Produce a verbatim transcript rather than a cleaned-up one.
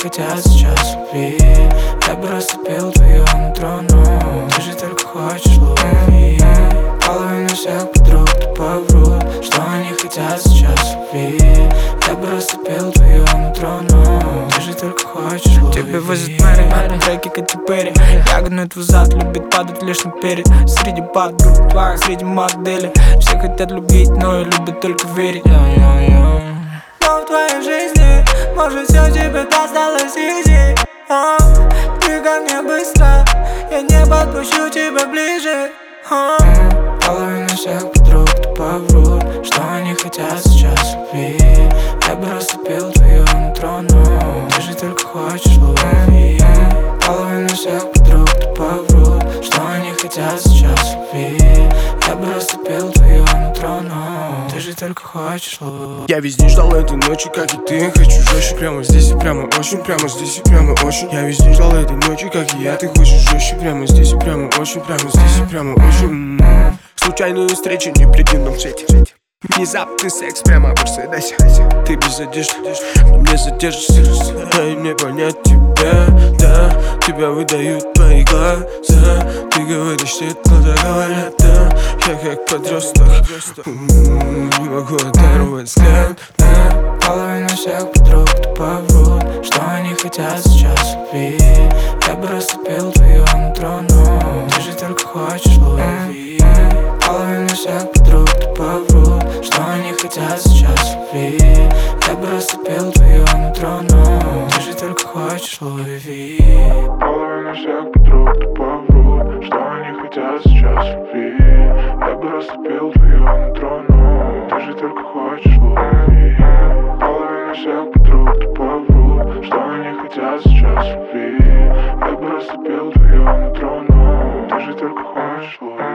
хотят сейчас любви. Я бы растопил твое нутро, но ты же только хочешь любви. Половина всех подруг тупо врут, что они хотят сейчас любви. Я бы растопил твое нутро, но ты же только хочешь любви. Тебе возят Мэри, это треки Кэти Перри. Я гну твой зад, любит падать лишь наперед. Среди подруг, среди моделей. Все хотят любить, но и любят только верить. Но в твоей жизни, может, все тебе досталось изи. а? Ты ко мне быстро, я не подпущу тебя ближе. а? Половина всех подруг тупо врут, что они хотят сейчас любви. Я бы растопил твое нутро, но ты же только хочешь любви. Половина всех подруг тупо врут, что они хотят сейчас любви. Я бы растопил твое нутро, но ты же только хочешь любви. Я весь день ждал этой ночи, как и ты. Хочу жестче, прямо здесь и прямо очень. Прямо здесь и прямо очень. Я весь день ждал этой ночи, как и я. Ты хочешь жестче, прямо здесь и прямо очень. Прямо здесь и прямо очень. Случайную встречу не при дневном свете. Внезапный секс прямо в Мерседесе. Ты без одежды, но мне задержишься. Дай мне понять тебя, да. Тебя выдают твои глаза. Ты говоришь, что это говорят, да. Я как подросток, не могу оторвать взгляд, да. Половина всех подруг тупо врут, что они хотят сейчас любви. Я бы растопил твое нутро, но ты же только хочешь любви. Половина всех подруг тупо врут, что они хотят сейчас любви. Я бы растопил твое нутро, но ты же только хочешь любви. Половина всех подруг тупо врут, что они хотят сейчас любви. Я бы растопил твое нутро, но ты же только хочешь любви. Половина всех подруг тупо врут, что они хотят сейчас любви. Я бы растопил твое нутро, но ты же только хочешь любви.